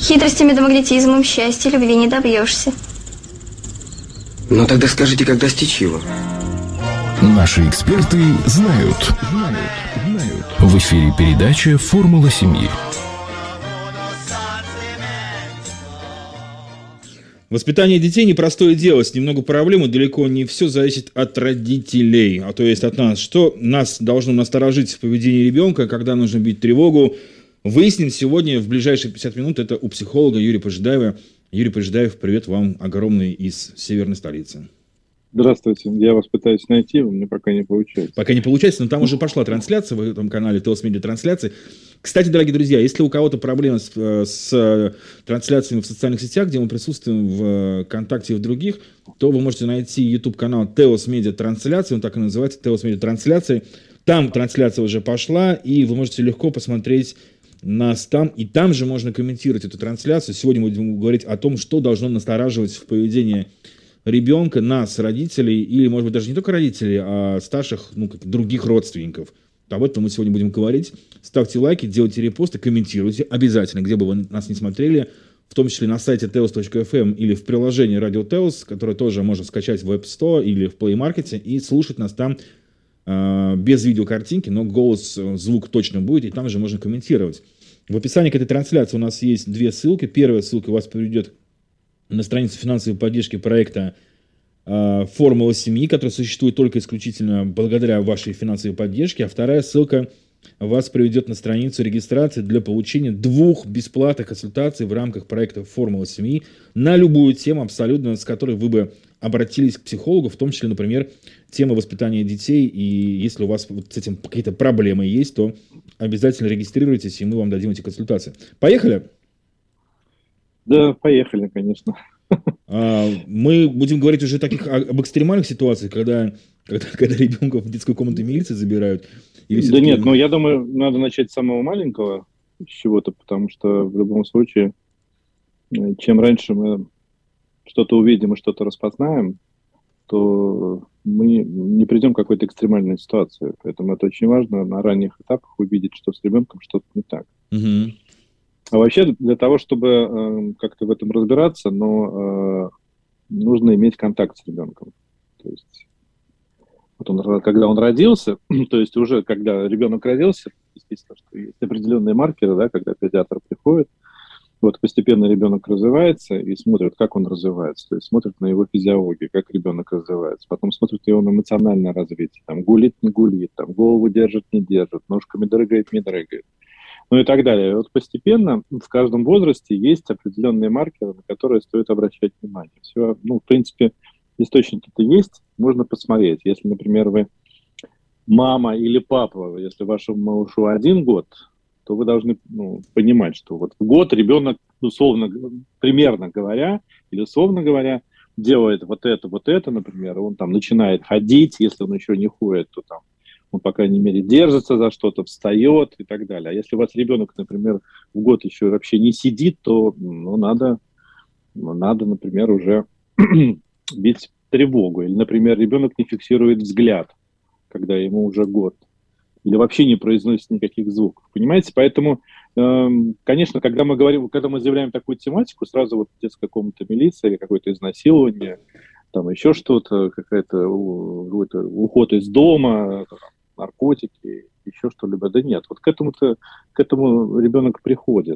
Хитростями да магнетизмом счастья, любви не добьешься. Ну тогда скажите, как достичь его? Наши эксперты знают. В эфире передача «Формула семьи». Воспитание детей непростое дело, с немного проблем, и далеко не все зависит от родителей, а то есть от нас. Что нас должно насторожить в поведении ребенка, когда нужно бить тревогу, выясним сегодня в ближайшие 50 минут. Это у психолога Юрия Пожидаева. Юрий Пожидаев, привет вам огромный из северной столицы. Здравствуйте, я вас пытаюсь найти, у меня пока не получается. Пока не получается, но там уже пошла трансляция в этом канале, ТОС Медиа трансляции. Кстати, дорогие друзья, если у кого-то проблемы с трансляциями в социальных сетях, где мы присутствуем в ВКонтакте и в других, то вы можете найти YouTube-канал ТОС Медиа трансляции, он так и называется, ТОС Медиа трансляции. Там трансляция уже пошла, и вы можете легко посмотреть нас там, и там же можно комментировать эту трансляцию. Сегодня мы будем говорить о том, что должно настораживать в поведении ребенка, нас, родителей, или, может быть, даже не только родителей, а старших, других родственников. Об этом мы сегодня будем говорить. Ставьте лайки, делайте репосты, комментируйте обязательно, где бы вы нас не смотрели, в том числе на сайте teos.fm или в приложении Radio Teos, которое тоже можно скачать в App Store или в Play Market и слушать нас там без видеокартинки, но голос, звук точно будет, и там же можно комментировать. В описании к этой трансляции у нас есть две ссылки. Первая ссылка вас приведет на страницу финансовой поддержки проекта «Формула семьи», которая существует только исключительно благодаря вашей финансовой поддержке. А вторая ссылка вас приведет на страницу регистрации для получения 2 бесплатных консультаций в рамках проекта «Формула семьи» на любую тему абсолютно, с которой вы бы обратились к психологу, в том числе, например, тема воспитания детей. И если у вас вот с этим какие-то проблемы есть, то обязательно регистрируйтесь, и мы вам дадим эти консультации. Поехали? Да, поехали, конечно. Мы будем говорить уже об экстремальных ситуациях, когда ребенка в детскую комнату милиции забирают. Да нет, я думаю, надо начать с самого маленького, с чего-то, потому что в любом случае, чем раньше мы что-то увидим и что-то распознаем, то мы не придем к какой-то экстремальной ситуации. Поэтому это очень важно на ранних этапах увидеть, что с ребенком что-то не так. Угу. А вообще для того, чтобы как-то в этом разбираться, но нужно иметь контакт с ребенком. То есть, когда он родился, то есть уже когда ребенок родился, естественно, что есть определенные маркеры, да, когда педиатр приходит, вот постепенно ребенок развивается и смотрит, как он развивается, то есть смотрит на его физиологию, как ребенок развивается, потом смотрит его на эмоциональное развитие, там гулит, не гулит, там голову держит, не держит, ножками дрыгает, не дрыгает. Ну и так далее. И вот постепенно в каждом возрасте есть определенные маркеры, на которые стоит обращать внимание. Все, в принципе, источники-то есть, можно посмотреть. Если, например, вы мама или папа, если вашему малышу 1 год, то вы должны понимать, что вот в год ребенок, примерно говоря, или условно говоря, делает вот это, например, он там начинает ходить, если он еще не ходит, то там он, по крайней мере, держится за что-то, встает и так далее. А если у вас ребенок, например, в год еще вообще не сидит, то надо, например, уже бить тревогу. Или, например, ребенок не фиксирует взгляд, когда ему уже год. Или вообще не произносит никаких звуков. Понимаете? Поэтому, конечно, когда мы заявляем такую тематику, сразу вот детская комната милиции, какое-то изнасилование, там еще что-то, какой-то уход из дома, наркотики, еще что-либо. Да нет, вот к этому ребенок приходит.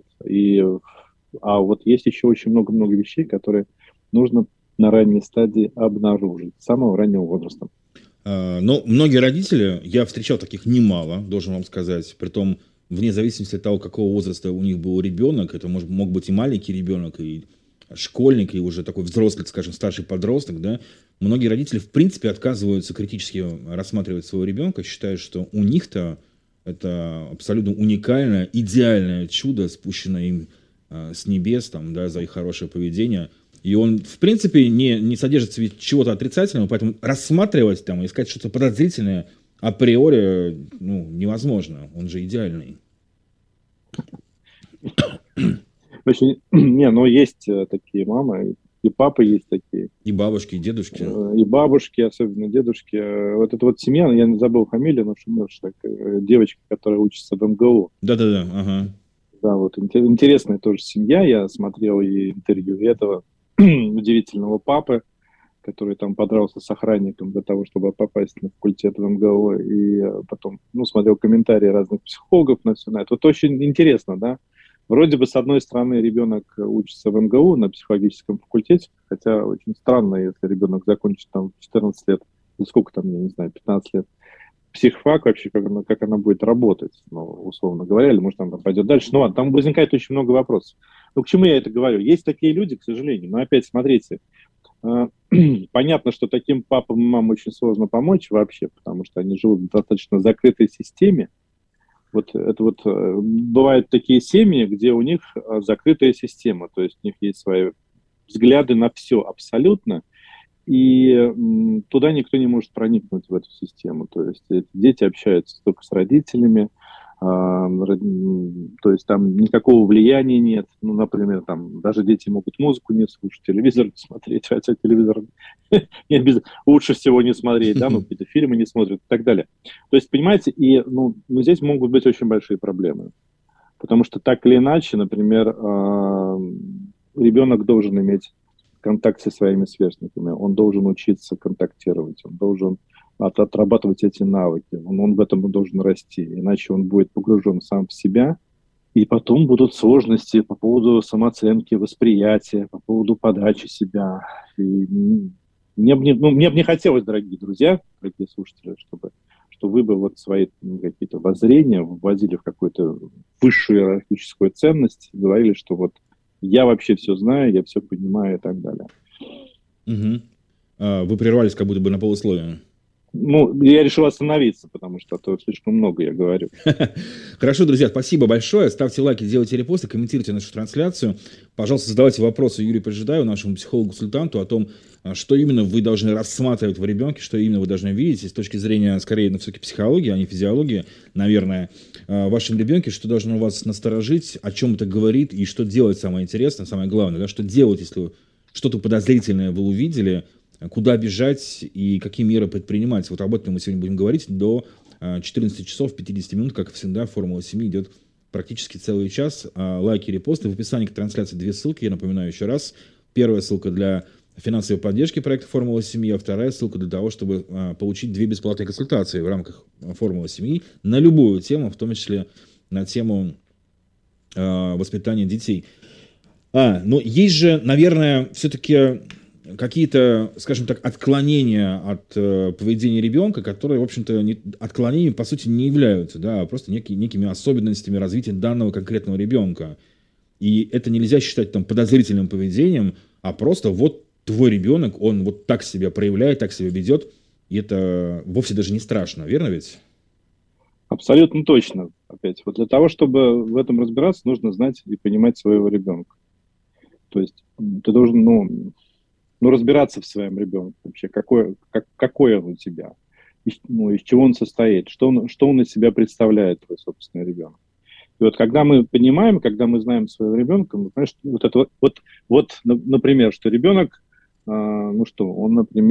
А вот есть еще очень много вещей, которые нужно на ранней стадии обнаружить, с самого раннего возраста. Но многие родители, я встречал таких немало, должен вам сказать, притом вне зависимости от того, какого возраста у них был ребенок, это мог быть и маленький ребенок, и школьник, и уже такой взрослый, скажем, старший подросток, да, многие родители, в принципе, отказываются критически рассматривать своего ребенка, считают, что у них-то это абсолютно уникальное, идеальное чудо, спущенное им с небес, там, да, за их хорошее поведение. И он, в принципе, не содержит в себе чего-то отрицательного, поэтому рассматривать, там, искать что-то подозрительное априори невозможно. Он же идеальный. Есть такие мамы, и папы есть такие. И бабушки, и дедушки. И бабушки, особенно дедушки. Вот эта вот семья, я не забыл фамилию, но девочка, которая учится в МГУ. Да, ага. Да, вот интересная тоже семья. Я смотрел и интервью этого удивительного папы, который там подрался с охранником для того, чтобы попасть на факультет в МГУ, и потом, смотрел комментарии разных психологов на все на это. Вот очень интересно, да? Вроде бы, с одной стороны, ребенок учится в МГУ на психологическом факультете, хотя очень странно, если ребенок закончит там в 14 лет, сколько там, я не знаю, 15 лет, психфак вообще, как она будет работать, условно говоря, или может она пойдет дальше. Ну ладно, там возникает очень много вопросов. Ну, к чему я это говорю? Есть такие люди, к сожалению, но опять смотрите, понятно, что таким папам и мамам очень сложно помочь вообще, потому что они живут в достаточно закрытой системе. Вот это вот бывают такие семьи, где у них закрытая система, то есть у них есть свои взгляды на все абсолютно, и туда никто не может проникнуть в эту систему. То есть эти дети общаются только с родителями, то есть там никакого влияния нет. Ну, например, там даже дети могут музыку не слушать, телевизор не смотреть, хотя телевизор не обязательно, лучше всего не смотреть, да, какие-то фильмы не смотрят и так далее. То есть, понимаете, и здесь могут быть очень большие проблемы. Потому что так или иначе, например, ребенок должен иметь контакт со своими сверстниками, он должен учиться контактировать, он должен отрабатывать эти навыки, он в этом должен расти, иначе он будет погружен сам в себя, и потом будут сложности по поводу самооценки, восприятия, по поводу подачи себя. И мне бы не хотелось, дорогие друзья, дорогие слушатели, чтобы вы бы вот свои какие-то воззрения вводили в какую-то высшую иерархическую ценность, говорили, что вот я вообще все знаю, я все понимаю и так далее. Угу. Вы прервались как будто бы на полусловие. Я решил остановиться, потому что слишком много я говорю. Хорошо, друзья, спасибо большое. Ставьте лайки, делайте репосты, комментируйте нашу трансляцию. Пожалуйста, задавайте вопросы Юрию Поджидаю, нашему психологу-консультанту, о том, что именно вы должны рассматривать в ребенке, что именно вы должны видеть с точки зрения, скорее, все-таки психологии, а не физиологии, наверное, в вашем ребенке, что должно вас насторожить, о чем это говорит и что делать, самое интересное, самое главное, да, что делать, если что-то подозрительное вы увидели, куда бежать и какие меры предпринимать. Вот об этом мы сегодня будем говорить до 14 часов 50 минут, как всегда, «Формула семьи» идет практически целый час. Лайки, репосты. В описании к трансляции 2 ссылки, я напоминаю еще раз. Первая ссылка для финансовой поддержки проекта «Формула семьи», а вторая ссылка для того, чтобы получить 2 бесплатные консультации в рамках «Формулы семьи» на любую тему, в том числе на тему воспитания детей. Но есть же, наверное, все-таки какие-то, скажем так, отклонения от поведения ребенка, которые, в общем-то, отклонениями, по сути, не являются, да, а просто некими особенностями развития данного конкретного ребенка. И это нельзя считать там подозрительным поведением, а просто вот твой ребенок, он вот так себя проявляет, так себя ведет, и это вовсе даже не страшно, верно ведь? Абсолютно точно. Опять, вот для того, чтобы в этом разбираться, нужно знать и понимать своего ребенка. То есть ты должен, разбираться в своем ребенке вообще, какой он у тебя, из чего он состоит, что он из себя представляет, твой собственный ребенок. И вот когда мы понимаем, когда мы знаем своего ребенка, мы понимаем, что например, что ребенок, он,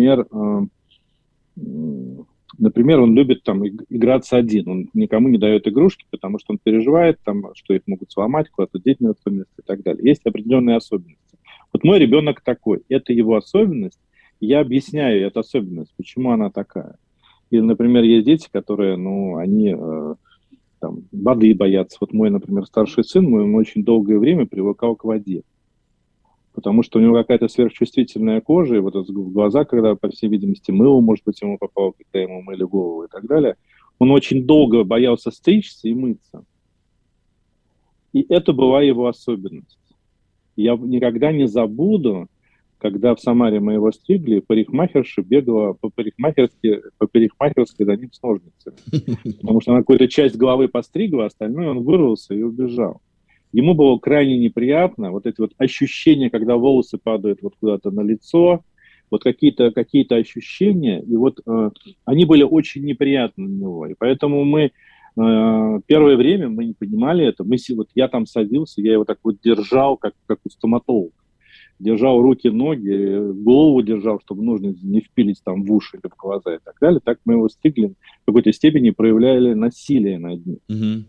например, он любит там играться один, он никому не дает игрушки, потому что он переживает, там, что их могут сломать, куда-то деть не в то место и так далее. Есть определенные особенности. Вот мой ребенок такой, это его особенность, и я объясняю эту особенность, почему она такая. Или, например, есть дети, которые, они воды боятся. Вот мой, например, старший сын, он очень долгое время привыкал к воде, потому что у него какая-то сверхчувствительная кожа, и вот в глаза, когда, по всей видимости, мыло, может быть, ему попало, когда ему мыли голову и так далее, он очень долго боялся стричься и мыться. И это была его особенность. Я никогда не забуду, когда в Самаре мы его стригли, парикмахерша бегала по парикмахерской за ним с ножницами. Потому что она какую-то часть головы постригла, а остальное он вырвался и убежал. Ему было крайне неприятно вот эти вот ощущения, когда волосы падают вот куда-то на лицо, вот какие-то ощущения, и вот они были очень неприятны для него. И поэтому мы первое время мы не понимали это. Я там садился, я его так вот держал, как у стоматолога. Держал руки, ноги, голову держал, чтобы ножницы не впились там в уши или в глаза и так далее. Так мы его стригли, в какой-то степени проявляли насилие над ним.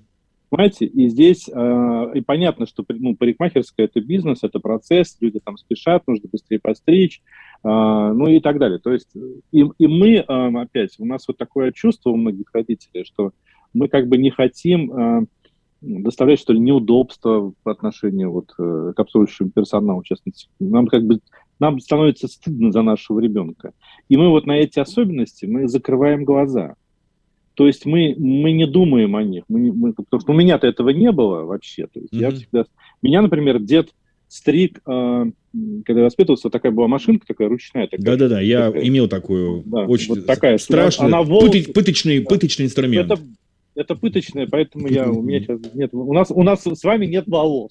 Понимаете, и здесь и понятно, что парикмахерская это бизнес, это процесс, люди там спешат, нужно быстрее постричь, ну и так далее. То есть и мы, опять, у нас вот такое чувство у многих родителей, что мы как бы не хотим доставлять, что ли, неудобства по отношению вот, к обслуживающему персоналу, в частности. Нам становится стыдно за нашего ребенка. И мы вот на эти особенности мы закрываем глаза. То есть мы не думаем о них. Потому что у меня-то этого не было вообще. То есть я всегда... Меня, например, дед стриг, когда я воспитывался, такая была машинка, такая ручная. Да-да-да, я имел такую, да, очень вот такая, страшную, пыточный инструмент. Это пыточная, поэтому у меня сейчас нет... У нас с вами нет волос.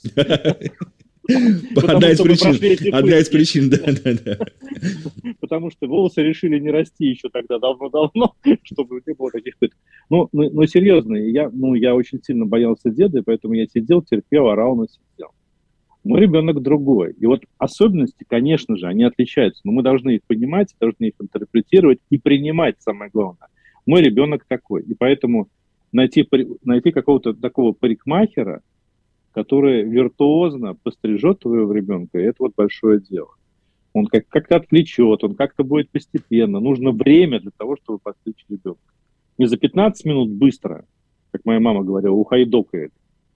Одна из причин, да. Потому что волосы решили не расти еще тогда давно-давно, чтобы не было таких пыток. Но серьезно, я очень сильно боялся деда, и поэтому я сидел, терпел, орал, но сидел. Мой ребенок другой. И вот особенности, конечно же, они отличаются, но мы должны их понимать, должны их интерпретировать и принимать, самое главное. Мой ребенок такой. И поэтому найти какого-то такого парикмахера, который виртуозно пострижет твоего ребенка, и это вот большое дело. Он как-то отвлечет, он как-то будет постепенно. Нужно время для того, чтобы постричь ребенка. Не за 15 минут быстро, как моя мама говорила, ухайдокает,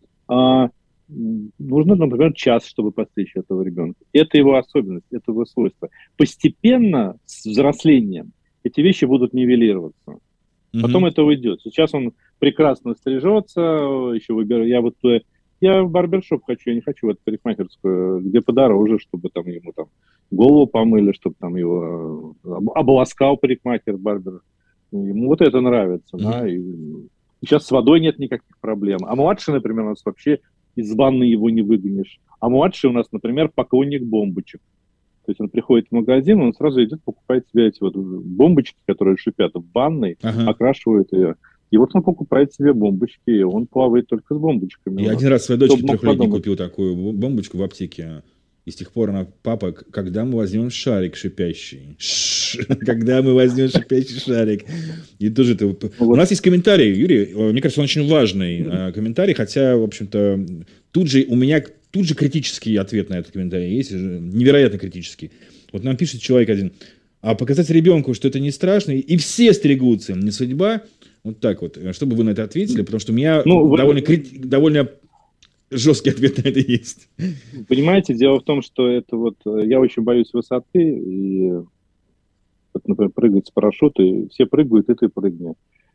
а нужно, например, час, чтобы постричь этого ребенка. Это его особенность, это его свойство. Постепенно, с взрослением, эти вещи будут нивелироваться. Потом это уйдет. Сейчас он прекрасно стрижется, еще выбираю. Я в барбершоп хочу, я не хочу в эту парикмахерскую, где подороже, чтобы там ему там голову помыли, чтобы там его обласкал парикмахер, барбер. Ему вот это нравится, да, и сейчас с водой нет никаких проблем. А младший, например, у нас вообще из ванны его не выгонишь. А младший у нас, например, поклонник бомбочек. То есть он приходит в магазин, он сразу идет, покупает себе эти вот бомбочки, которые шипят в ванной, окрашивает ее. И вот он покупает себе бомбочки, и он плавает только с бомбочками. Я один раз своей дочке трехлетней купил такую бомбочку в аптеке. И с тех пор она: папа, когда мы возьмем шарик шипящий? Когда мы возьмем шипящий шарик? И тоже это... У нас есть комментарий, Юрий, мне кажется, он очень важный комментарий, хотя, в общем-то, у меня критический ответ на этот комментарий есть, невероятно критический. Вот нам пишет человек один: а показать ребенку, что это не страшно, и все стригутся, не судьба. Вот так вот. Что бы вы на это ответили? Потому что у меня довольно жесткий ответ на это есть. Понимаете, дело в том, что это вот... Я очень боюсь высоты, и, вот, например, прыгать с парашюта, и все прыгают, и ты прыгни.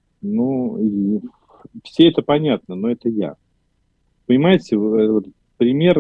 И все это понятно, но это я. Понимаете, вот пример,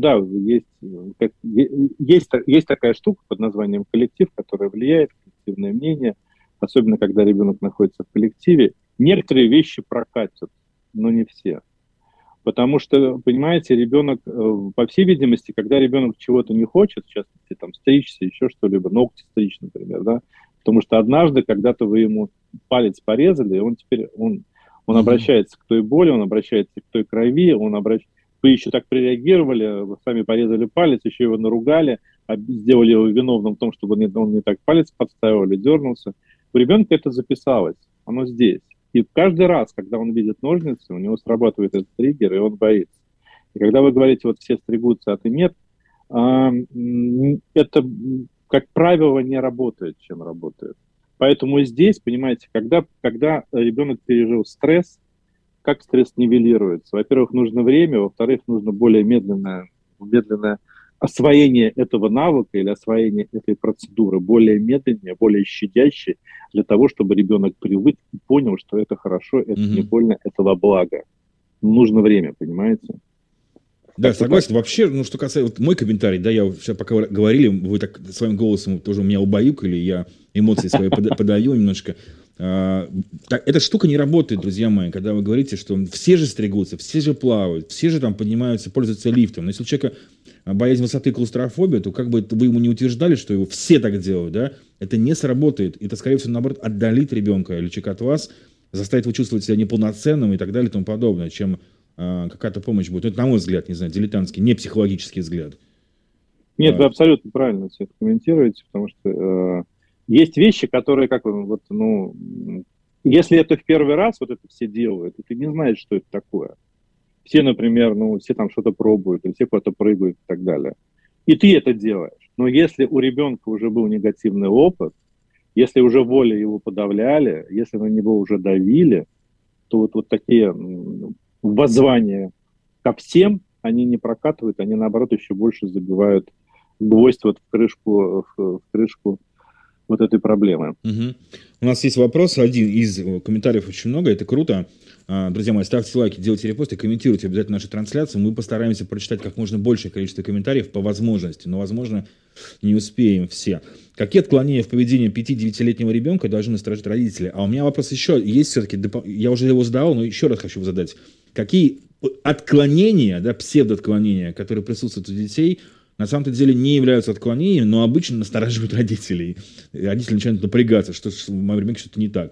есть такая штука под названием коллектив, которая влияет, коллективное мнение, особенно когда ребенок находится в коллективе. Некоторые вещи прокатят, но не все. Потому что, понимаете, ребенок, по всей видимости, когда ребенок чего-то не хочет, в частности, там, стричься, еще что-либо, ногти стричь, например, да, потому что однажды когда-то вы ему палец порезали, и он теперь, он обращается к той боли, он обращается к той крови, вы еще так прореагировали, вы сами порезали палец, еще его наругали, сделали его виновным в том, чтобы он не так палец подставил или дернулся. У ребенка это записалось, оно здесь. И каждый раз, когда он видит ножницы, у него срабатывает этот триггер, и он боится. И когда вы говорите, вот все стригутся, а ты нет, это, как правило, не работает, чем работает. Поэтому здесь, понимаете, когда ребенок пережил стресс, как стресс нивелируется? Во-первых, нужно время, во-вторых, нужно более медленное освоение этого навыка или освоение этой процедуры, более медленнее, более щадящее, для того, чтобы ребенок привык и понял, что это хорошо, это не больно, это во благо. Нужно время, понимаете? Да, согласен. Вообще, что касается... Вот мой комментарий, да, я сейчас пока говорили, вы так своим голосом тоже меня убаюкали, я эмоции свои подаю немножко. Эта штука не работает, друзья мои, когда вы говорите, что все же стригутся, все же плавают, все же там поднимаются, пользуются лифтом. Но если у человека боязнь высоты, клаустрофобия, то как бы вы ему не утверждали, что его все так делают, да, это не сработает. Это, скорее всего, наоборот, отдалит ребенка или человека от вас, заставит его чувствовать себя неполноценным и так далее и тому подобное, чем какая-то помощь будет. Это, на мой взгляд, не знаю, дилетантский, не психологический взгляд. Нет, вы абсолютно правильно все это комментируете, потому что есть вещи, которые, если это в первый раз вот это все делают, и ты не знаешь, что это такое. все, например, все там что-то пробуют, или все куда-то прыгают и так далее. И ты это делаешь. Но если у ребенка уже был негативный опыт, если уже волей его подавляли, если на него уже давили, то вот такие воззвания ко всем, они не прокатывают, они, наоборот, еще больше забивают гвоздь вот в крышку вот этой проблемы. Угу. У нас есть вопрос, один из комментариев очень много, это круто. Друзья мои, ставьте лайки, делайте репосты, комментируйте обязательно наши трансляции. Мы постараемся прочитать как можно большее количество комментариев по возможности, но, возможно, не успеем все. Какие отклонения в поведении 5-9-летнего ребенка должны насторожить родители? А у меня вопрос еще есть все-таки, я уже его задавал, но еще раз хочу задать. Какие отклонения, да, псевдоотклонения, которые присутствуют у детей, на самом-то деле не являются отклонениями, но обычно настораживают родителей. Родители начинают напрягаться, что в моем ребенке что-то не так.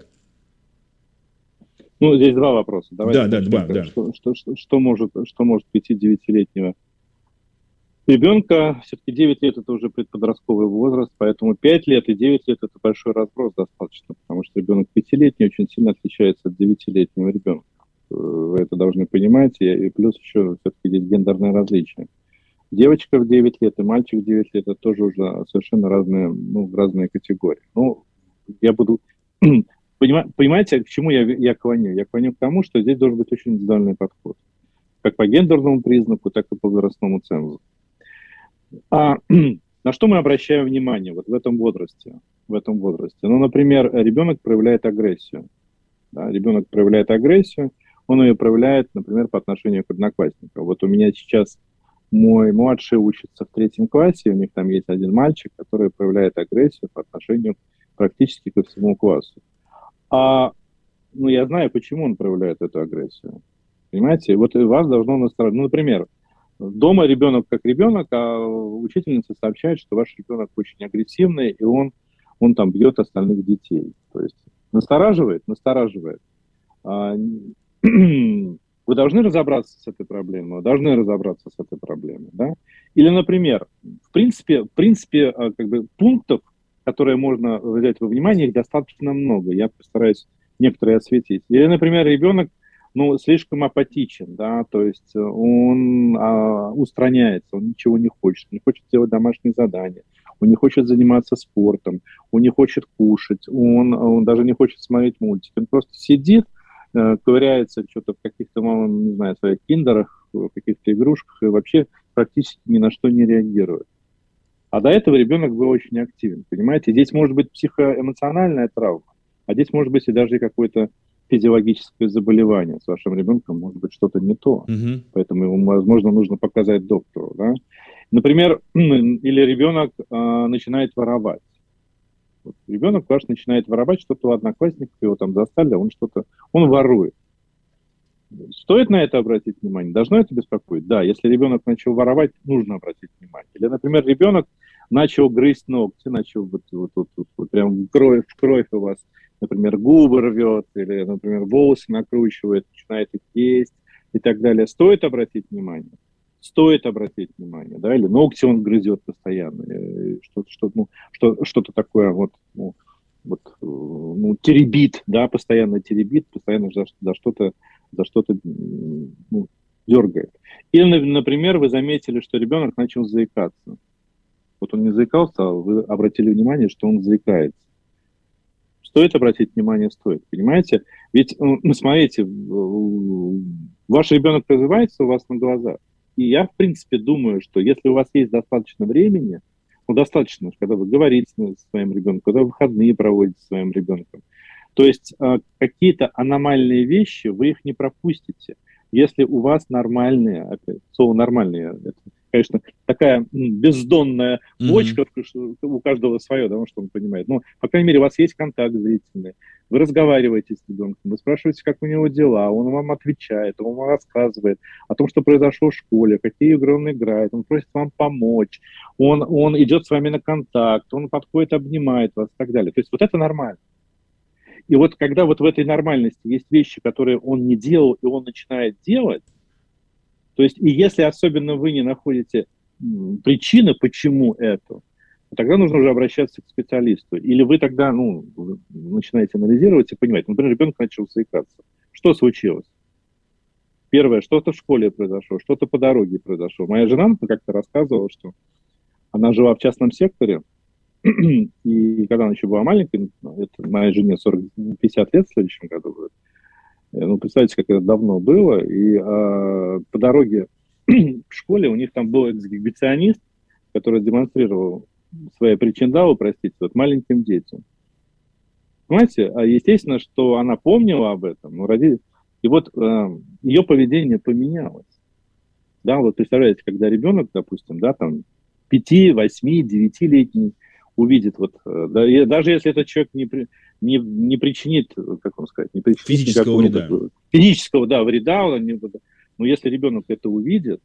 Здесь два вопроса. Давайте два. Что может 5-9-летнего ребенка? Все-таки 9 лет – это уже предподростковый возраст, поэтому 5 лет и 9 лет – это большой разброс достаточно, потому что ребенок 5-летний очень сильно отличается от 9-летнего ребенка. Вы это должны понимать, и плюс еще все-таки здесь гендерное различие. Девочка в 9 лет и мальчик в 9 лет – это тоже уже совершенно разные категории. Я буду... Понимаете, к чему я клоню? Я клоню к тому, что здесь должен быть очень индивидуальный подход. Как по гендерному признаку, так и по возрастному цензу. На что мы обращаем внимание вот в этом возрасте? Например, ребенок проявляет агрессию. Да, ребенок проявляет агрессию, он ее проявляет, например, по отношению к одноклассникам. Вот у меня сейчас мой младший учится в 3 классе, у них там есть один мальчик, который проявляет агрессию по отношению практически ко всему классу. Я знаю, почему он проявляет эту агрессию. Понимаете? Вот вас должно настроить. Например, дома ребенок как ребенок, а учительница сообщает, что ваш ребенок очень агрессивный, и он там бьет остальных детей. То есть настораживает. Вы должны разобраться с этой проблемой, да? Или, например, в принципе, пунктов, которые можно взять во внимание, их достаточно много. Я постараюсь некоторые осветить. Или, например, ребенок, слишком апатичен, да, то есть он устраняется, он ничего не хочет делать домашние задания, он не хочет заниматься спортом, он не хочет кушать, он даже не хочет смотреть мультики, он просто сидит, ковыряется что-то в каких-то, не знаю, своих киндерах, в каких-то игрушках и вообще практически ни на что не реагирует. А до этого ребенок был очень активен, понимаете? Здесь может быть психоэмоциональная травма, а здесь может быть и даже какое-то физиологическое заболевание. С вашим ребенком может быть что-то не то. Поэтому ему, возможно, нужно показать доктору. Да? Например, или ребенок начинает воровать. Вот ребенок ваш начинает воровать что-то у одноклассников, его там застали, он ворует. Стоит на это обратить внимание? Должно это беспокоить? Да, если ребенок начал воровать, нужно обратить внимание. Или, например, ребенок начал грызть ногти, начал прям в кровь у вас, например, губы рвет, или, например, волосы накручивает, начинает их есть и так далее. Стоит обратить внимание? Стоит обратить внимание, да, или ногти он грызет постоянно, что-то такое теребит, да, постоянно за что-то дергает. Или, например, вы заметили, что ребенок начал заикаться. Вот он не заикался, а вы обратили внимание, что он заикается. Стоит обратить внимание? Стоит, понимаете? Ведь, смотрите, ваш ребенок развивается у вас на глазах. И я, в принципе, думаю, что если у вас есть достаточно времени, достаточно, когда вы говорите с своим ребенком, когда вы выходные проводите с своим ребенком, то есть какие-то аномальные вещи, вы их не пропустите. Если у вас нормальные, опять, слово «нормальные», это, конечно, такая бездонная бочка, у каждого свое, да, что он понимает. Но, по крайней мере, у вас есть контакт зрительный, вы разговариваете с ребенком, вы спрашиваете, как у него дела, он вам отвечает, он вам рассказывает о том, что произошло в школе, какие игры он играет, он просит вам помочь, он идет с вами на контакт, он подходит, обнимает вас и так далее. То есть вот это нормально. И вот когда вот в этой нормальности есть вещи, которые он не делал, и он начинает делать, то есть и если особенно вы не находите причины, почему это, тогда нужно уже обращаться к специалисту. Или вы тогда начинаете анализировать и понимать. Например, ребенок начал заикаться. Что случилось? Первое, что-то в школе произошло, что-то по дороге произошло. Моя жена как-то рассказывала, что она жила в частном секторе, и когда она еще была маленькой, это моей жене 50 лет в следующем году будет, ну, представьте, как это давно было, и по дороге в школе у них там был эксгибиционист, который демонстрировал свои причиндалы, простите, вот маленьким детям. Понимаете? А естественно, что она помнила об этом, но и вот ее поведение поменялось. Да, вот представляете, когда ребенок, допустим, да, там 5, 8, 9-летний увидит, вот, да, и даже если этот человек не причинит, как вам сказать, не причинит физического вреда. Физического, да, вреда, но если ребенок это увидит,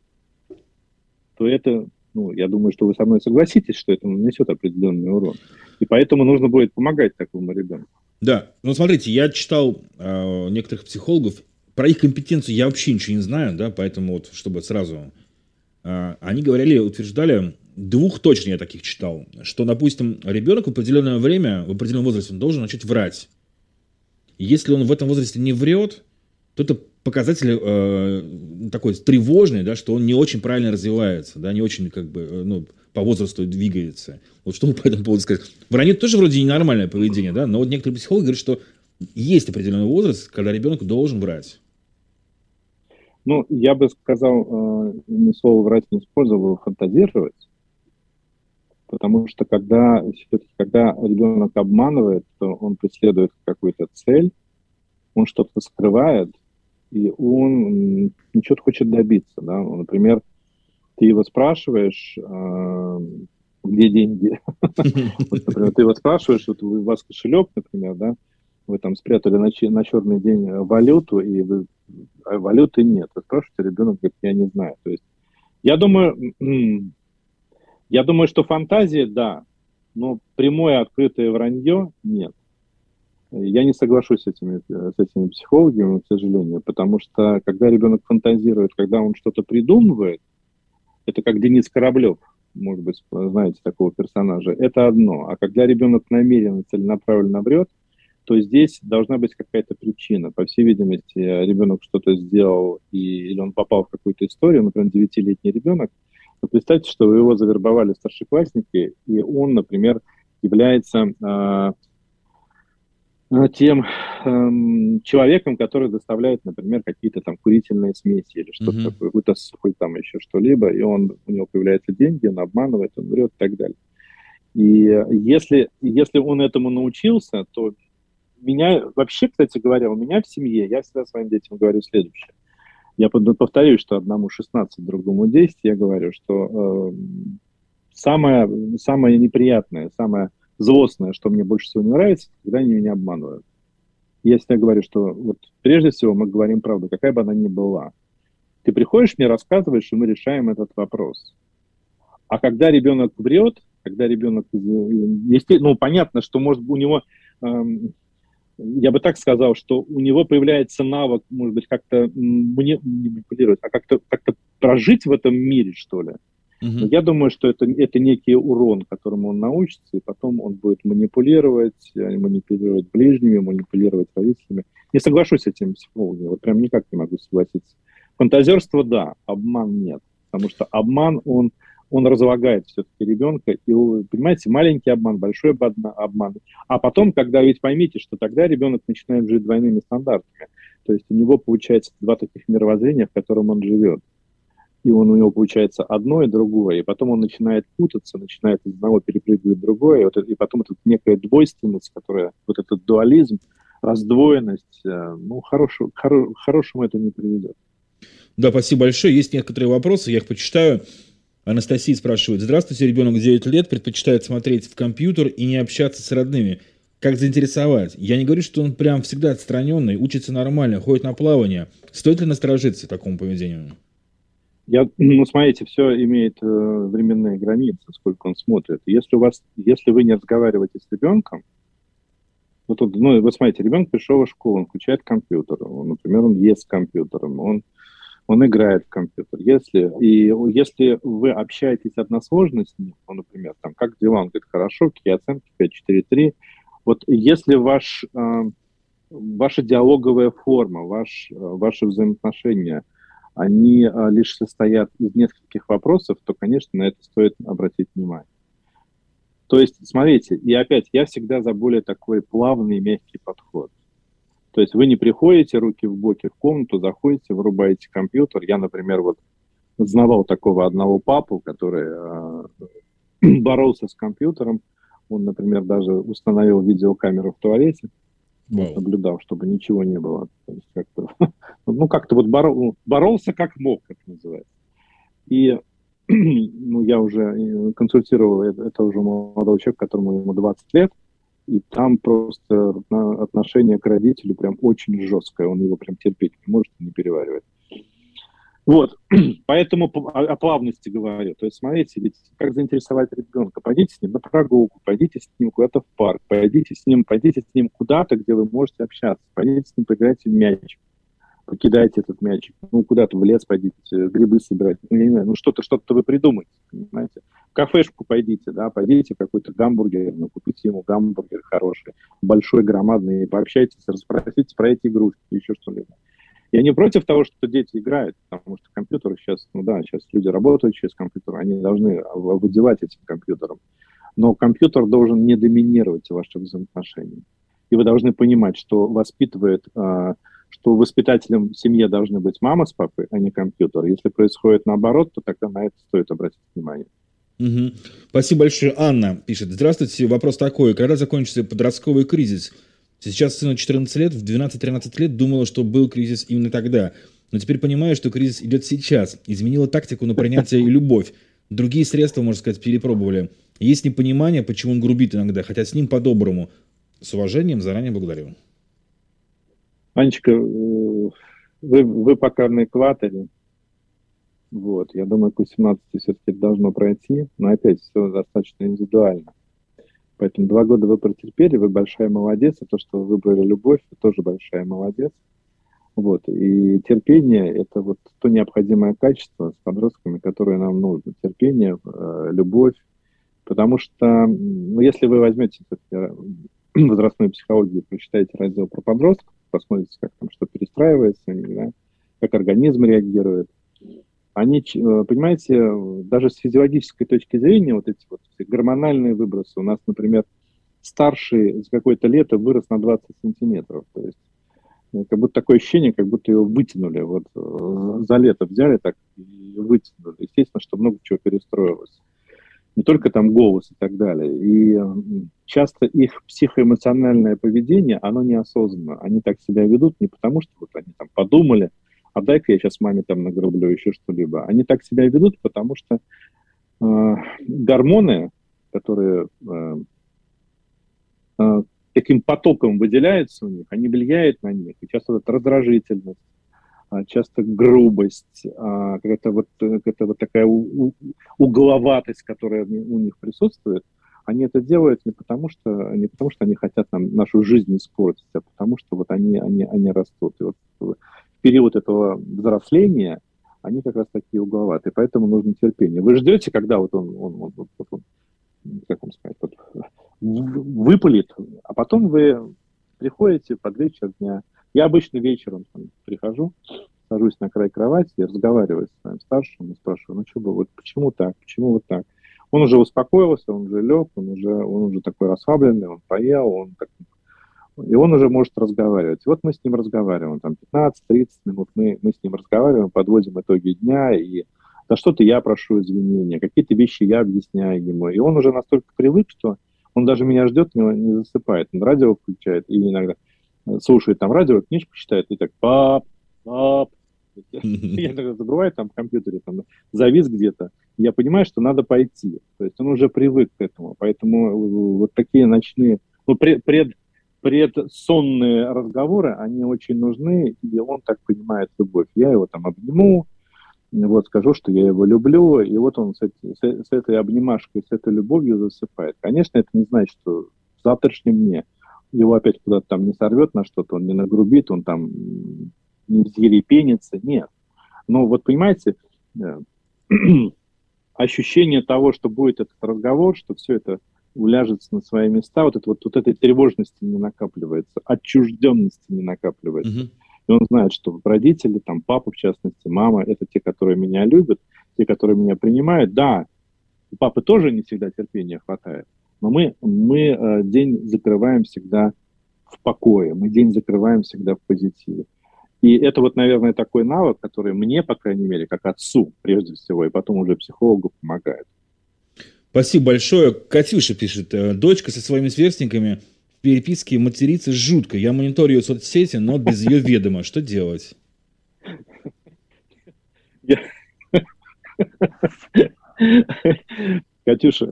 то это, ну, я думаю, что вы со мной согласитесь, что это нанесет определенный урон. И поэтому нужно будет помогать такому ребенку. Да, ну смотрите, я читал некоторых психологов, про их компетенцию я вообще ничего не знаю, да, поэтому вот, чтобы сразу... они говорили, утверждали, 2 точно я таких читал, что, допустим, ребенок в определенное время, в определенном возрасте он должен начать врать. И если он в этом возрасте не врет, то это показатель такой тревожный, да, что он не очень правильно развивается, да, не очень как бы, ну, по возрасту двигается. Вот что вы по этому поводу сказать? Вранье тоже вроде ненормальное поведение, да, но вот некоторые психологи говорят, что есть определенный возраст, когда ребенок должен врать. Ну, я бы сказал, не слово врать не использовал, фантазировать. Потому что когда ребенок обманывает, то он преследует какую-то цель, он что-то скрывает, и он чего-то хочет добиться. Да? Например, ты его спрашиваешь, где деньги. Например, ты его спрашиваешь, вот у вас кошелек, например, да, вы там спрятали на черный день валюту, а валюты нет. Вы спрашиваете, ребенок говорит, я не знаю. То есть, я думаю, что фантазия, да, но прямое открытое вранье нет. Я не соглашусь с этими психологами, к сожалению, потому что когда ребенок фантазирует, когда он что-то придумывает, это как Денис Кораблев, может быть, знаете такого персонажа, это одно. А когда ребенок намеренно, целенаправленно врет, то здесь должна быть какая-то причина. По всей видимости, ребенок что-то сделал, или он попал в какую-то историю, например, 9-летний ребенок. Но представьте, что вы его завербовали старшеклассники, и он, например, является тем человеком, который доставляет, например, какие-то там курительные смеси или что-то такое, какой-то сухой там еще что-либо, и у него появляются деньги, он обманывает, он врет и так далее. И если он этому научился, то меня, вообще, кстати говоря, у меня в семье, я всегда своим детям говорю следующее. Я повторюсь, что одному 16, другому 10, я говорю, что самое неприятное, самое злостное, что мне больше всего не нравится, когда они меня обманывают. Я всегда говорю, что вот прежде всего мы говорим правду, какая бы она ни была. Ты приходишь, мне рассказываешь, и мы решаем этот вопрос. А когда ребенок врет, ну, понятно, что может у него, я бы так сказал, что у него появляется навык, может быть, как-то не манипулировать, а как-то прожить в этом мире, что ли. Но я думаю, что это некий урон, которому он научится, и потом он будет манипулировать ближними, манипулировать родителями. Не соглашусь с этим психологом, вот прям никак не могу согласиться. Фантазерство, да, обман нет, потому что обман, он разлагает все-таки ребенка, и, понимаете, маленький обман, большой обман. А потом, ведь поймите, что тогда ребенок начинает жить двойными стандартами, то есть у него получается 2 таких мировоззрения, в котором он живет. И у него получается одно и другое, и потом он начинает путаться, начинает из одного перепрыгивать в другое, и потом это некая двойственность, которая, вот этот дуализм, раздвоенность, ну, хорошему это не приведет. Да, спасибо большое. Есть некоторые вопросы, я их почитаю. Анастасия спрашивает. Здравствуйте, ребенок 9 лет, предпочитает смотреть в компьютер и не общаться с родными. Как заинтересовать? Я не говорю, что он прям всегда отстраненный, учится нормально, ходит на плавание. Стоит ли насторожиться такому поведению? Смотрите, все имеет временные границы, сколько он смотрит. Если вы не разговариваете с ребенком, вы смотрите, ребенок пришел в школу, он включает компьютер, например, он ест компьютером, он играет в компьютер. Если вы общаетесь односложно с ним, например, там, как дела, он говорит, хорошо, какие оценки, 5, 4, 3. Вот если ваша диалоговая форма, ваши взаимоотношения они лишь состоят из нескольких вопросов, то, конечно, на это стоит обратить внимание. То есть, смотрите, и опять, я всегда за более такой плавный, мягкий подход. То есть вы не приходите, руки в боки в комнату, заходите, вырубаете компьютер. Я, например, вот знавал такого одного папу, который боролся с компьютером. Он, например, даже установил видеокамеру в туалете, наблюдал, чтобы ничего не было. То есть как-то, как-то вот боролся как мог, как называется. И я уже консультировал, это уже молодой человек, которому ему 20 лет, и там просто отношение к родителю прям очень жесткое, он его прям терпеть не может, не переваривает. Вот, поэтому о плавности говорю. То есть, смотрите, ведь как заинтересовать ребенка? Пойдите с ним на прогулку, пойдите с ним куда-то в парк, пойдите с ним куда-то, где вы можете общаться, пойдите с ним поиграйте в мячик, покидайте этот мячик, куда-то в лес пойдите, грибы собирать, я не знаю, что-то вы придумайте, понимаете? В кафешку пойдите, да, пойдите какой-то гамбургер, купите ему гамбургер хороший, большой, громадный, пообщайтесь, расспросите про эти игрушки, еще что-либо. Я не против того, что дети играют, потому что компьютеры сейчас, сейчас люди работают через компьютер, они должны овладевать этим компьютером. Но компьютер должен не доминировать в ваших взаимоотношениях. И вы должны понимать, что что воспитателем в семье должны быть мама с папой, а не компьютер. Если происходит наоборот, то тогда на это стоит обратить внимание. Угу. Спасибо большое. Анна пишет. Здравствуйте. Вопрос такой. Когда закончится подростковый кризис? Сейчас сыну 14 лет, в 12-13 лет думала, что был кризис именно тогда. Но теперь понимаю, что кризис идет сейчас. Изменила тактику на принятие и любовь. Другие средства, можно сказать, перепробовали. Есть непонимание, почему он грубит иногда, хотя с ним по-доброму. С уважением, заранее благодарю. Анечка, вы пока на экваторе. Вот, я думаю, к 18 все-таки должно пройти. Но опять все достаточно индивидуально. Поэтому 2 года вы протерпели, вы большая молодец, и то, что вы выбрали любовь, вы тоже большая молодец. Вот. И терпение – это вот то необходимое качество с подростками, которое нам нужно. Терпение, любовь. Потому что, если вы возьмете возрастную психологию, прочитаете раздел про подростков, посмотрите, как там что перестраивается, да, как организм реагирует. Они, понимаете, даже с физиологической точки зрения, вот эти вот гормональные выбросы, у нас, например, старший за какое-то лето вырос на 20 сантиметров. То есть как будто такое ощущение, как будто его вытянули. Вот за лето взяли так и вытянули. Естественно, что много чего перестроилось. Не только там голос и так далее. И часто их психоэмоциональное поведение, оно неосознанно. Они так себя ведут не потому, что вот они там подумали, а дай-ка я сейчас маме там нагрублю еще что-либо. Они так себя ведут, потому что гормоны, которые таким потоком выделяются у них, они влияют на них. И часто вот раздражительность, часто грубость, какая-то вот такая угловатость, которая у них присутствует, они это делают не потому, что они хотят нам нашу жизнь испортить, а потому что вот они растут. И вот в период этого взросления они как раз такие угловатые, поэтому нужно терпение. Вы ждете, когда вот он как вам сказать, вот, выпалит, а потом вы приходите под вечер дня. Я обычно вечером прихожу, сажусь на край кровати и разговариваю с своим старшим и спрашиваю, что было, вот почему так, почему вот так. Он уже успокоился, он уже лег, он уже такой расслабленный, он поел, и он уже может разговаривать. И вот мы с ним разговариваем, там 15-30 минут мы с ним разговариваем, подводим итоги дня, и за что-то я прошу извинения, какие-то вещи я объясняю ему. И он уже настолько привык, что он даже меня ждет, не засыпает. Он радио включает и иногда слушает там радио, книжку читает, и так пап. Я иногда забываю там в компьютере, там, завис где-то. Я понимаю, что надо пойти. То есть он уже привык к этому. Поэтому вот такие ночные, предсонные разговоры, они очень нужны, и он так понимает любовь. Я его там обниму, вот скажу, что я его люблю, и вот он с этой обнимашкой, с этой любовью засыпает. Конечно, это не значит, что в завтрашнем дне его опять куда-то там не сорвет на что-то, он не нагрубит, он там не взъерепенится, нет. Но вот понимаете, ощущение того, что будет этот разговор, что все это уляжется на свои места, вот этой тревожности не накапливается, отчужденности не накапливается. И он знает, что родители, там, папа, в частности, мама, это те, которые меня любят, те, которые меня принимают. Да, у папы тоже не всегда терпения хватает, но мы день закрываем всегда в покое, мы день закрываем всегда в позитиве. И это вот, наверное, такой навык, который мне, по крайней мере, как отцу, прежде всего, и потом уже психологу помогает. Спасибо большое. Катюша пишет: дочка со своими сверстниками в переписке матерится жутко. Я мониторю ее соцсети, но без ее ведома. Что делать? Катюша,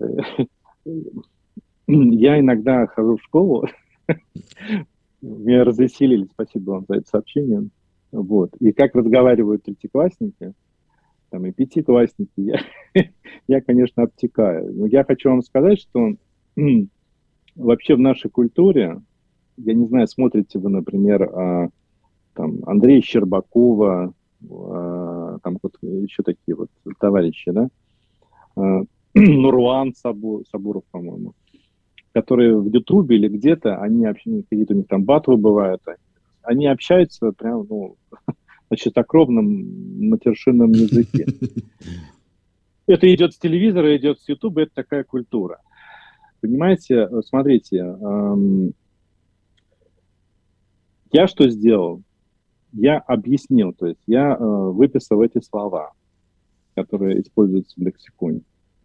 я иногда хожу в школу, меня развеселили, спасибо вам за это сообщение. Вот. И как разговаривают третьеклассники, там и пятиклассники, я, конечно, обтекаю. Но я хочу вам сказать, что вообще в нашей культуре, я не знаю, смотрите вы, например, там, Андрея Щербакова, там вот еще такие вот товарищи, да, Нурлан Сабуров, по-моему, которые в Ютубе или где-то, они какие-то у них там батлы бывают, они общаются прям, ну, на чистокровном матершинном языке. Это идет с телевизора, идет с Ютуба, это такая культура. Понимаете, смотрите, я что сделал? Я объяснил, то есть я выписал эти слова, которые используются в лексиконе.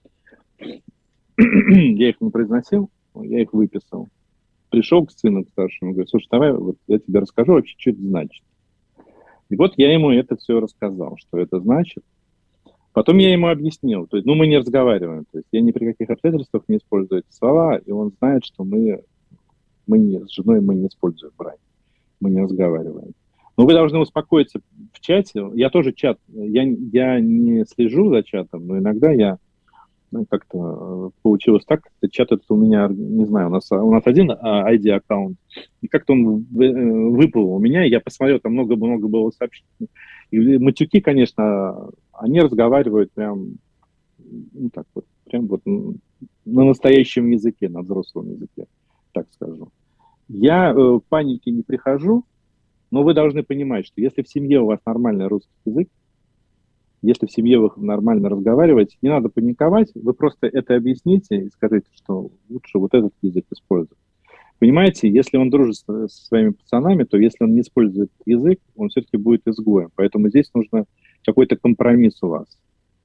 Я их не произносил, я их выписал. Пришел к сыну, к старшему, говорю: слушай, давай вот я тебе расскажу вообще, что это значит. И вот я ему это все рассказал, что это значит. Потом я ему объяснил, то есть, ну, мы не разговариваем, то есть я ни при каких обстоятельствах не использую эти слова, и он знает, что мы с женой не используем брань, мы не разговариваем. Но вы должны успокоиться в чате. Я тоже чат, я не слежу за чатом, но иногда я как-то получилось так, чат этот у меня, не знаю, у нас один ID-аккаунт, и как-то он выплыл у меня, и я посмотрел, там много-много было сообщений. И матюки, конечно, они разговаривают прям, ну так вот, прям вот на настоящем языке, на взрослом языке, так скажу. Я в панике не прихожу, но вы должны понимать, что если в семье у вас нормальный русский язык, если в семье вы нормально разговариваете, не надо паниковать, вы просто это объясните и скажите, что лучше вот этот язык использовать. Понимаете, если он дружит со своими пацанами, то если он не использует язык, он все-таки будет изгоем. Поэтому здесь нужно какой-то компромисс у вас.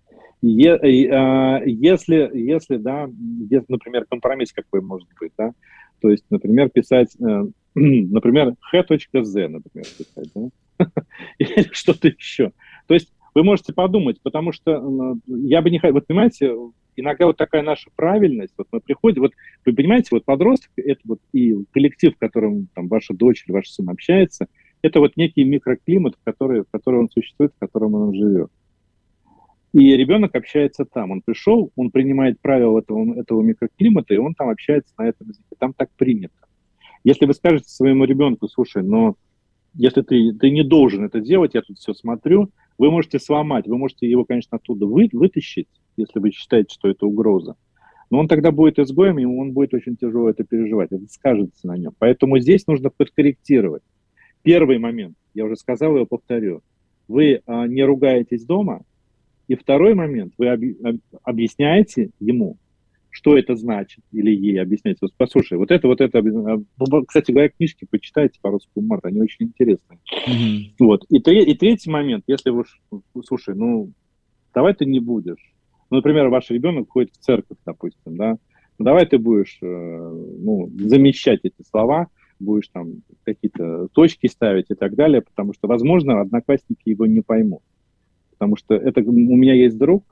Если, например, компромисс какой может быть, да, то есть, например, писать, например, h.z, например, писать, да, или что-то еще. То есть вы можете подумать, потому что я бы не хотел, вот понимаете, иногда вот такая наша правильность, вот мы приходим, вот вы понимаете, вот подросток, это вот и коллектив, в котором там ваша дочь или ваш сын общается, это вот некий микроклимат, в котором он существует, в котором он живет. И ребенок общается там. Он пришел, он принимает правила этого микроклимата, и он там общается на этом языке. Там так принято. Если вы скажете своему ребенку: слушай, но если ты не должен это делать, я тут все смотрю, вы можете сломать, вы можете его, конечно, оттуда вытащить, если вы считаете, что это угроза. Но он тогда будет изгоем, и он будет очень тяжело это переживать. Это скажется на нем. Поэтому здесь нужно подкорректировать. Первый момент, я уже сказал, я повторю. Вы не ругаетесь дома. И второй момент, вы объясняете ему, что это значит, или ей объясняете. Вот, послушай, вот это. Кстати говоря, книжки почитайте по русскому марта, они очень интересные. Mm-hmm. Вот. И третий момент, если вы, слушай, ну, давай ты не будешь. Ну, например, ваш ребенок ходит в церковь, допустим, да, ну, давай ты будешь, замещать эти слова, будешь там какие-то точки ставить и так далее, потому что, возможно, одноклассники его не поймут. Потому что у меня есть друг,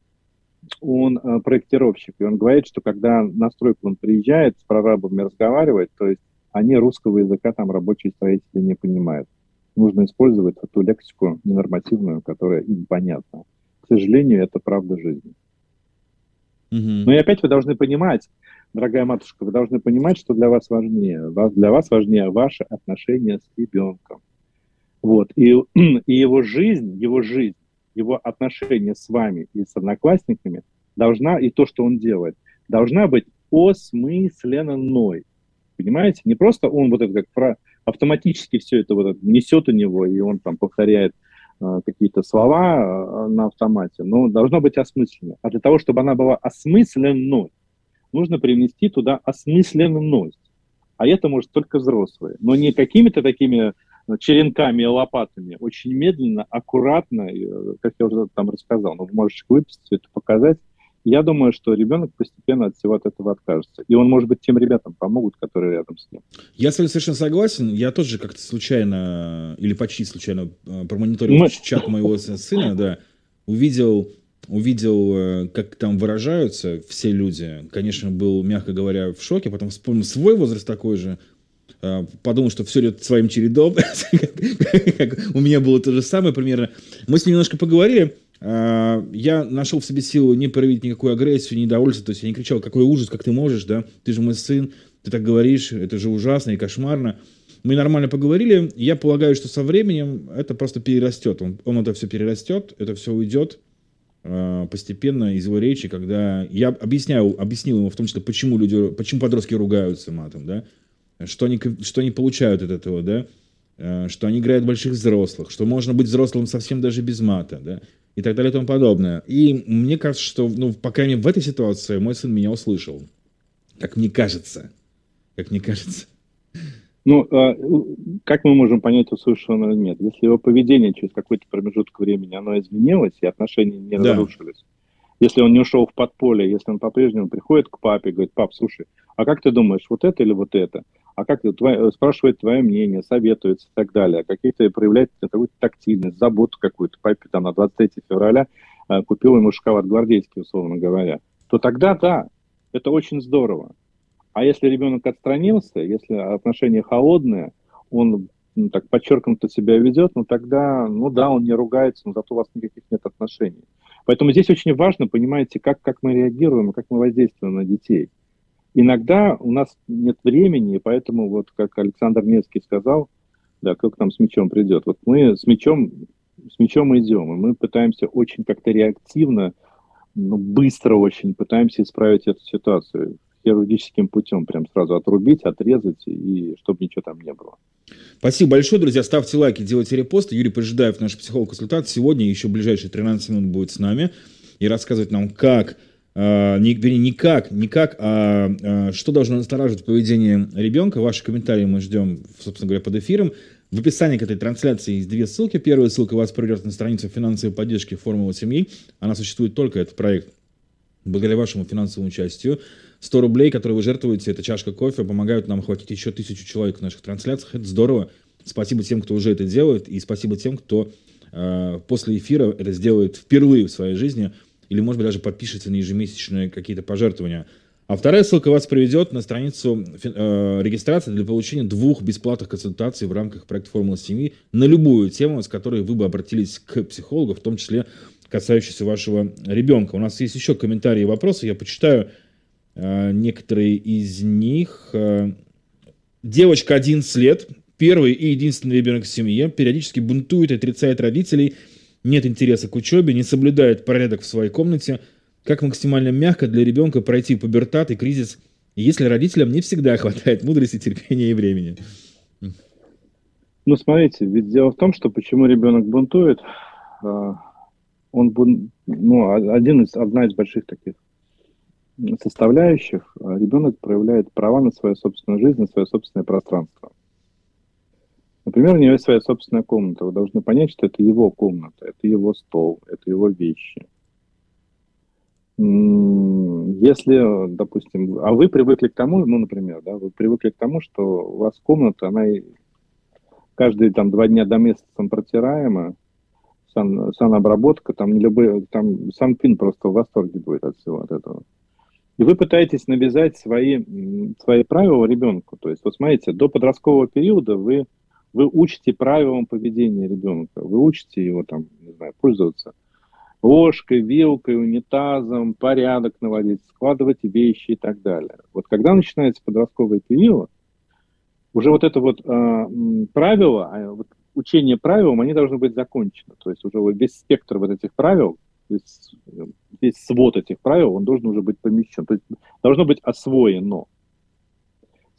он проектировщик, и он говорит, что когда на стройку он приезжает, с прорабами разговаривает, то есть они русского языка там рабочие строители не понимают. Нужно использовать ту лексику ненормативную, которая им понятна. К сожалению, это правда жизни. Mm-hmm. Но и опять вы должны понимать, дорогая матушка, вы должны понимать, что для вас важнее. Для вас важнее ваши отношения с ребенком. Вот. И его жизнь, его отношения с вами и с одноклассниками и то, что он делает, должна быть осмысленной. Понимаете? Не просто он вот это как автоматически все это вот несет у него, и он там повторяет какие-то слова на автомате, но должно быть осмысленно. А для того, чтобы она была осмысленной, нужно привнести туда осмысленность. А это может только взрослые. Но не какими-то такими черенками и лопатами. Очень медленно, аккуратно, как я уже там рассказал, ну, можешь выписать, это показать. Я думаю, что ребенок постепенно от всего от этого откажется. И он, может быть, тем ребятам помогут, которые рядом с ним. Я с вами совершенно согласен. Я тоже как-то случайно, или почти случайно, промониторил чат моего сына, да, увидел, как там выражаются все люди. Конечно, был, мягко говоря, в шоке. Потом вспомнил свой возраст такой же. Подумал, что все идет своим чередом. Как у меня было то же самое примерно. Мы с ним немножко поговорили. Я нашел в себе силу не проявить никакую агрессию, недовольство. То есть я не кричал: какой ужас, как ты можешь, да? Ты же мой сын, ты так говоришь, это же ужасно и кошмарно. Мы нормально поговорили. Я полагаю, что со временем это просто перерастет. Он это все перерастет, это все уйдет постепенно из его речи, когда я объяснил ему в том числе, почему подростки ругаются матом, да? Что они получают от этого, да? Что они играют больших взрослых, что можно быть взрослым совсем даже без мата, да? И так далее и тому подобное. И мне кажется, что, ну, по крайней мере, в этой ситуации мой сын меня услышал. Как мне кажется. Как мне кажется. Ну, как мы можем понять, услышал он или нет? Если его поведение через какой-то промежуток времени, оно изменилось, и отношения не разрушились. Если он не ушел в подполье, если он по-прежнему приходит к папе и говорит: пап, слушай, а как ты думаешь, вот это или вот это? А как ты, спрашивает твое мнение, советуется и так далее. Какие-то проявляет какую-то тактильность, заботу какую-то. Папе там на 23 февраля купил ему шоколад гвардейский, условно говоря. То тогда, да, это очень здорово. А если ребенок отстранился, если отношения холодные, он так подчеркнуто себя ведет, ну тогда, ну да, он не ругается, но зато у вас никаких нет отношений. Поэтому здесь очень важно, понимаете, как мы реагируем и как мы воздействуем на детей. Иногда у нас нет времени, и поэтому, вот как Александр Невский сказал, да, кто к нам с мячом придет. Вот мы с мячом идем, и мы пытаемся очень как-то реактивно, ну, быстро очень пытаемся исправить эту ситуацию. Хирургическим путем прям сразу отрубить, отрезать, и чтобы ничего там не было. Спасибо большое, друзья. Ставьте лайки, делайте репосты. Юрий Пожидаев, наш психолог-консультант, сегодня еще в ближайшие 13 минут будет с нами и рассказывать нам, как, не как, а что должно настораживать поведение ребенка. Ваши комментарии мы ждем, собственно говоря, под эфиром. В описании к этой трансляции есть две ссылки. Первая ссылка вас приведет на страницу финансовой поддержки «Формула семьи». Она существует только, этот проект, благодаря вашему финансовому участию. 100 рублей, которые вы жертвуете, это чашка кофе, помогают нам охватить еще 1000 человек в наших трансляциях. Это здорово. Спасибо тем, кто уже это делает, и спасибо тем, кто после эфира это сделает впервые в своей жизни, или, может быть, даже подпишется на ежемесячные какие-то пожертвования. А вторая ссылка вас приведет на страницу регистрации для получения 2 бесплатных консультаций в рамках проекта «Формула семьи» на любую тему, с которой вы бы обратились к психологу, в том числе касающейся вашего ребенка. У нас есть еще комментарии и вопросы, я почитаю некоторые из них. Девочка 11 лет, первый и единственный ребенок в семье, периодически бунтует, отрицает родителей, нет интереса к учебе, не соблюдает порядок в своей комнате. Как максимально мягко для ребенка пройти пубертат и кризис, если родителям не всегда хватает мудрости, терпения и времени? Ну, смотрите, ведь дело в том, что почему ребенок бунтует, одна из больших таких составляющих, ребенок проявляет права на свою собственную жизнь, на свое собственное пространство. Например, у него есть своя собственная комната. Вы должны понять, что это его комната, это его стол, это его вещи. Если, допустим, а вы привыкли к тому, ну, например, да, вы привыкли к тому, что у вас комната, она каждые там 2 дня до месяца протираема, санобработка, там Санпин просто в восторге будет от всего от этого. И вы пытаетесь навязать свои правила ребенку. То есть, вот смотрите, до подросткового периода вы учите правилам поведения ребенка. Вы учите его там, не знаю, пользоваться ложкой, вилкой, унитазом, порядок наводить, складывать вещи и так далее. Вот когда начинается подростковый период, уже вот это вот правило, учение правилам, они должны быть закончены. То есть уже весь спектр вот этих правил, весь свод этих правил, он должен уже быть помещен. То есть должно быть освоено.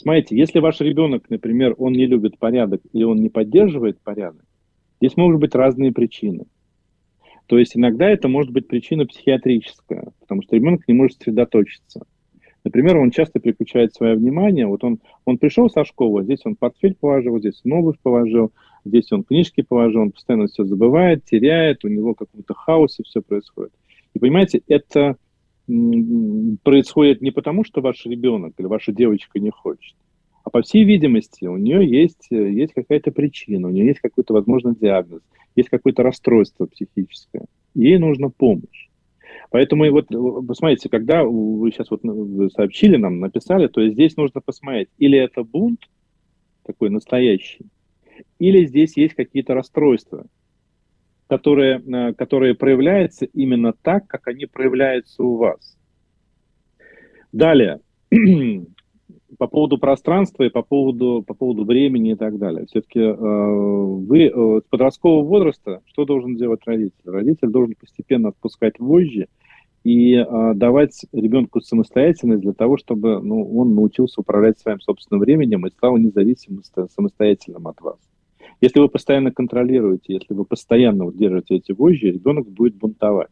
Смотрите, если ваш ребенок, например, он не любит порядок или он не поддерживает порядок, здесь могут быть разные причины. То есть иногда это может быть причина психиатрическая, потому что ребенок не может сосредоточиться. Например, он часто переключает свое внимание, вот он пришел со школы, здесь он портфель положил, здесь он обувь положил, здесь он книжки положил, он постоянно все забывает, теряет, у него какой-то хаос и все происходит. И понимаете, это происходит не потому, что ваш ребенок или ваша девочка не хочет, а по всей видимости у нее есть какая-то причина, у нее есть какой-то, возможно, диагноз, есть какое-то расстройство психическое, ей нужна помощь. Поэтому, вот, посмотрите, когда вы сейчас вот вы сообщили нам, написали, то здесь нужно посмотреть, или это бунт такой настоящий, или здесь есть какие-то расстройства, которые проявляются именно так, как они проявляются у вас. Далее, по поводу пространства и по поводу времени и так далее. Все-таки вы с подросткового возраста, что должен делать родитель? Родитель должен постепенно отпускать вожжи и давать ребенку самостоятельность для того, чтобы он научился управлять своим собственным временем и стал независимым, самостоятельным от вас. Если вы постоянно контролируете, если вы постоянно держите эти вожжи, ребенок будет бунтовать.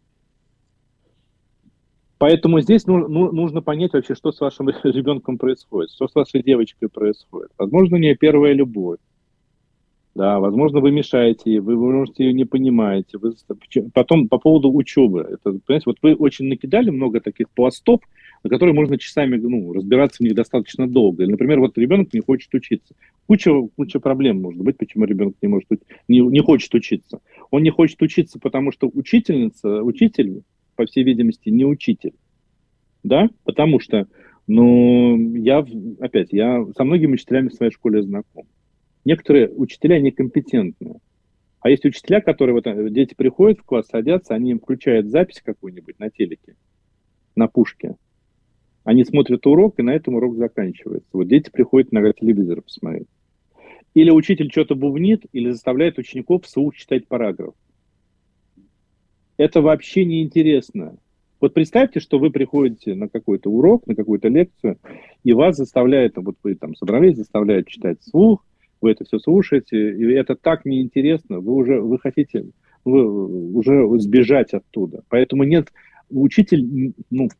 Поэтому здесь нужно понять вообще, что с вашим ребенком происходит, что с вашей девочкой происходит. Возможно, у нее первая любовь. Да, возможно, вы мешаете ей, вы можете ее не понимаете. Потом по поводу учебы. Это, понимаете, вот вы очень накидали много таких пластов, на которые можно часами разбираться в них достаточно долго. Или, например, вот ребенок не хочет учиться. Куча проблем может быть, почему ребенок не хочет учиться. Он не хочет учиться, потому что учитель, по всей видимости, не учитель. Да? Потому что, я со многими учителями в своей школе знаком. Некоторые учителя некомпетентные. А есть учителя, которые, дети приходят в класс, садятся, они им включают запись какую-нибудь на телеке, на пушке. Они смотрят урок, и на этом урок заканчивается. Вот дети приходят на телевизор посмотреть. Или учитель что-то бубнит, или заставляет учеников вслух читать параграф. Это вообще неинтересно. Вот представьте, что вы приходите на какой-то урок, на какую-то лекцию, и вас заставляют, вот вы там собрались, заставляют читать вслух, вы это все слушаете, и это так неинтересно, вы хотите уже сбежать оттуда. Поэтому нет, учитель,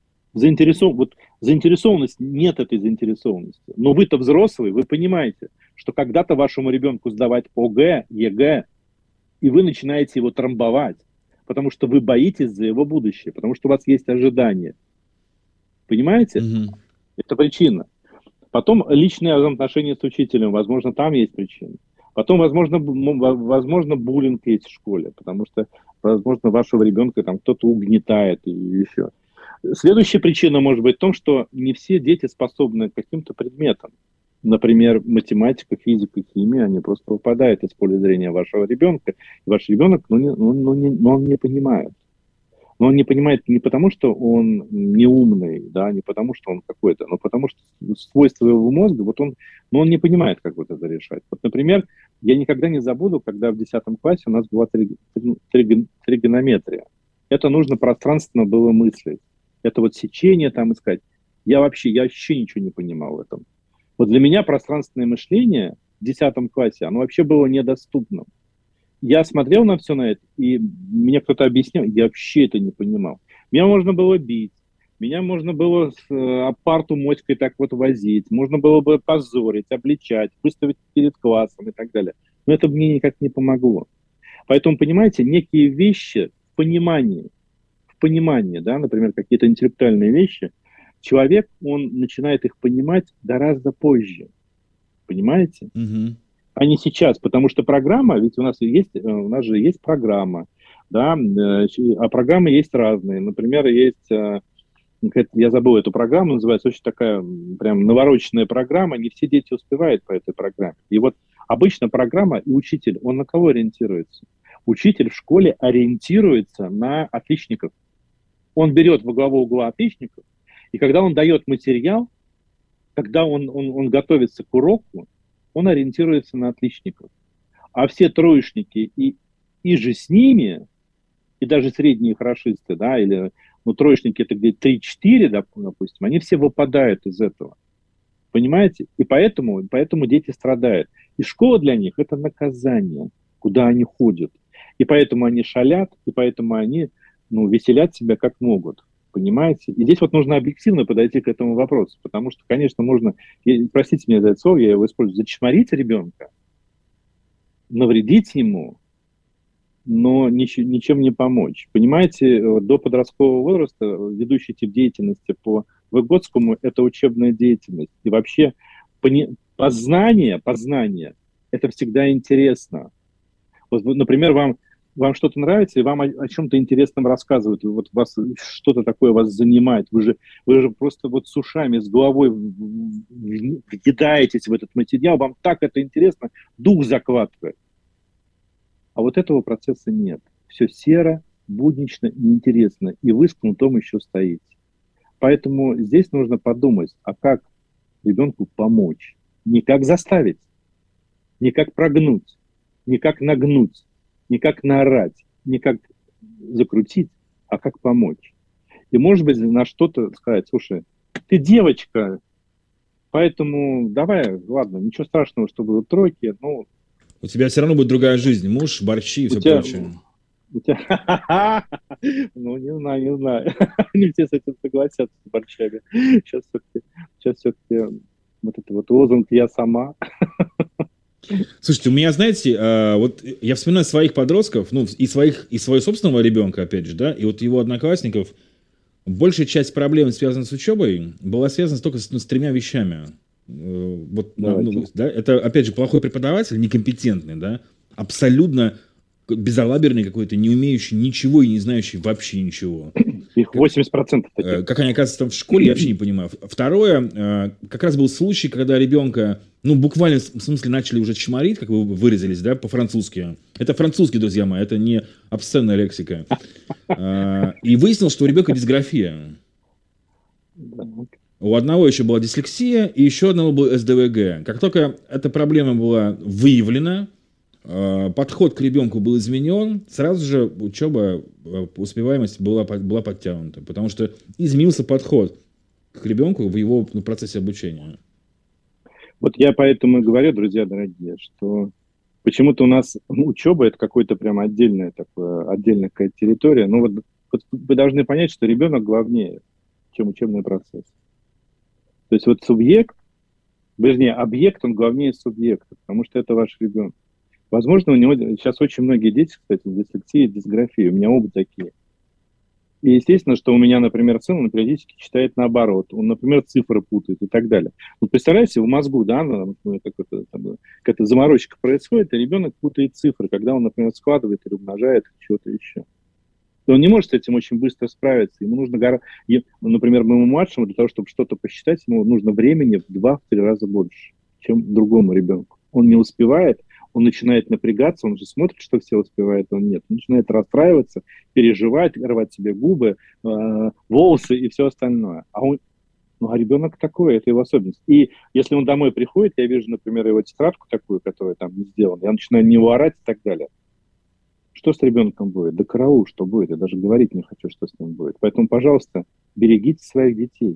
заинтересованность, нет этой заинтересованности. Но вы-то взрослый, вы понимаете, что когда-то вашему ребенку сдавать ОГЭ, ЕГЭ, и вы начинаете его трамбовать, потому что вы боитесь за его будущее, потому что у вас есть ожидания. Понимаете? Mm-hmm. Это причина. Потом личные отношения с учителем, возможно, там есть причина. Потом, возможно, буллинг есть в школе, потому что, возможно, вашего ребенка там кто-то угнетает и еще. Следующая причина может быть в том, что не все дети способны к каким-то предметам. Например, математика, физика, химия, они просто выпадают из поля зрения вашего ребенка. И ваш ребенок, он не понимает. Но он не понимает не потому, что он не умный, да, не потому, что он какой-то, но потому что свойства его мозга, он не понимает, как вот это решать. Вот, например, я никогда не забуду, когда в 10 классе у нас была тригонометрия. Это нужно пространственно было мыслить. Это вот сечение там искать. Я вообще ничего не понимал в этом. Вот для меня пространственное мышление в 10 классе, оно вообще было недоступным. Я смотрел на все на это, и мне кто-то объяснял, я вообще это не понимал. Меня можно было бить, меня можно было с парту моськой так вот возить, можно было бы позорить, обличать, выставить перед классом и так далее. Но это мне никак не помогло. Поэтому, понимаете, некие вещи в понимании, да, например, какие-то интеллектуальные вещи, человек, он начинает их понимать гораздо позже. Понимаете? Mm-hmm. А не сейчас, потому что программа, ведь у нас же есть программа, да, а программы есть разные. Например, есть, я забыл эту программу, называется очень такая прям навороченная программа, не все дети успевают по этой программе. И вот обычно программа и учитель, он на кого ориентируется? Учитель в школе ориентируется на отличников. Он берет во главу угла отличников, и когда он дает материал, когда он готовится к уроку, он ориентируется на отличников. А все троечники и же с ними, и даже средние хорошисты, да, или троечники это где-то 3-4, допустим, они все выпадают из этого. Понимаете? И поэтому дети страдают. И школа для них – это наказание, куда они ходят. И поэтому они шалят, и поэтому они веселят себя как могут. Понимаете? И здесь вот нужно объективно подойти к этому вопросу. Потому что, конечно, можно, простите меня за это слово, я его использую, зачморить ребенка, навредить ему, но ничем не помочь. Понимаете, до подросткового возраста ведущий тип деятельности по Выгодскому – это учебная деятельность. И вообще познание – это всегда интересно. Вот, например, вам что-то нравится, и вам о чем-то интересном рассказывают. Вот вас что-то такое вас занимает. Вы же просто вот с ушами, с головой въедаетесь в этот материал. Вам так это интересно, дух захватывает. А вот этого процесса нет. Все серо, буднично, неинтересно. И вы с кнутом еще стоите. Поэтому здесь нужно подумать, а как ребенку помочь? Не как заставить, не как прогнуть, не как нагнуть, не как наорать, не как закрутить, а как помочь. И, может быть, на что-то сказать: слушай, ты девочка, поэтому давай, ладно, ничего страшного, что было тройки, но... У тебя все равно будет другая жизнь, муж, борщи и все прочее. Ну, не знаю. Не все с этим согласятся, с борщами. Сейчас все-таки вот это вот лозунг «я сама». Слушайте, у меня, знаете, вот я вспоминаю своих подростков, и своего собственного ребенка, опять же, да, и вот его одноклассников. Большая часть проблем, связанных с учебой, была связана только с 3 вещами. Вот, да, это, опять же, плохой преподаватель, некомпетентный, да, абсолютно безалаберный какой-то, не умеющий ничего и не знающий вообще ничего. Их 80% таких. Как они оказываются там в школе, я вообще не понимаю. Второе, как раз был случай, когда ребенка, буквально в смысле начали уже чморить, как вы выразились, да, по-французски. Это французский, друзья мои, это не обсценная лексика. И выяснилось, что у ребенка дисграфия. У одного еще была дислексия, и еще одного был СДВГ. Как только эта проблема была выявлена, подход к ребенку был изменен, сразу же учеба, успеваемость была подтянута, потому что изменился подход к ребенку в его процессе обучения. Вот я поэтому и говорю, друзья дорогие, что почему-то у нас учеба — это какой-то прям отдельная какая-то территория. Но вот вы должны понять, что ребенок главнее, чем учебный процесс. То есть вот объект, он главнее субъекта, потому что это ваш ребенок. Возможно, у него сейчас очень многие дети, кстати, с дислексией, дисграфией, у меня оба такие. И естественно, что у меня, например, сын, он периодически читает наоборот, он, например, цифры путает и так далее. Вот представляете, в мозгу, да, какая-то заморочка происходит, и ребенок путает цифры, когда он, например, складывает или умножает что-то еще. И он не может с этим очень быстро справиться. Ему нужно, например, моему младшему, для того, чтобы что-то посчитать, ему нужно времени в 2-3 раза больше, чем другому ребенку. Он не успевает, он начинает напрягаться, он же смотрит, что все успевают, он нет. Он начинает расстраиваться, переживать, рвать себе губы, волосы и все остальное. А ребенок такой, это его особенность. И если он домой приходит, я вижу, например, его тетрадку такую, которая там не сделана, я начинаю на него орать и так далее. Что с ребенком будет? Да караул, что будет? Я даже говорить не хочу, что с ним будет. Поэтому, пожалуйста, берегите своих детей.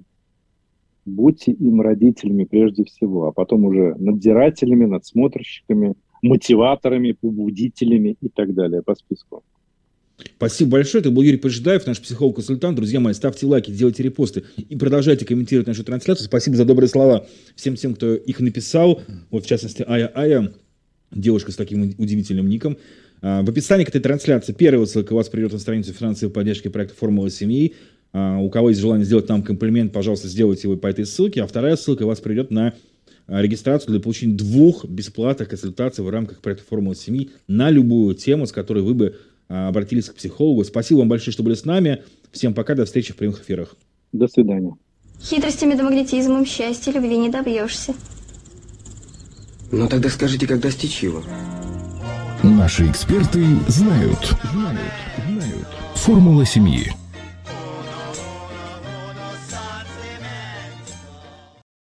Будьте им родителями прежде всего, а потом уже надзирателями, надсмотрщиками, мотиваторами, побудителями и так далее по списку. Спасибо большое. Это был Юрий Пожидаев, наш психолог-консультант. Друзья мои, ставьте лайки, делайте репосты и продолжайте комментировать нашу трансляцию. Спасибо за добрые слова всем тем, кто их написал. Вот, в частности, Ая, девушка с таким удивительным ником. В описании к этой трансляции первая ссылка у вас придет на страницу финансовой поддержки проекта «Формула семьи». У кого есть желание сделать нам комплимент, пожалуйста, сделайте его по этой ссылке. А вторая ссылка у вас придет на регистрацию для получения 2 бесплатных консультаций в рамках проекта «Формула семьи» на любую тему, с которой вы бы обратились к психологу. Спасибо вам большое, что были с нами. Всем пока, до встречи в прямых эфирах. До свидания. Хитростями да магнетизмом счастья любви не добьешься. Ну тогда скажите, как достичь его? Наши эксперты знают. Формула семьи.